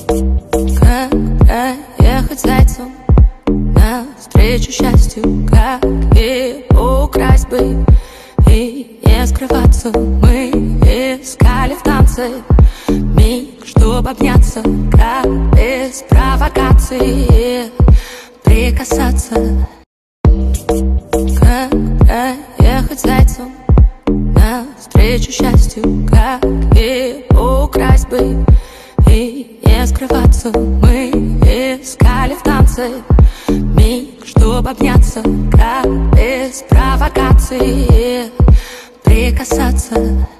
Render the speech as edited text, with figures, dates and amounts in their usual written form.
Как проехать зайцем навстречу счастью, как его украсть бы и не скрываться. Мы искали в танце миг, чтоб обняться, как без провокации прикасаться. Как проехать зайцем навстречу счастью, как его украсть бы и не скрываться. Мы искали в танце миг, чтоб обняться, как без провокации прикасаться.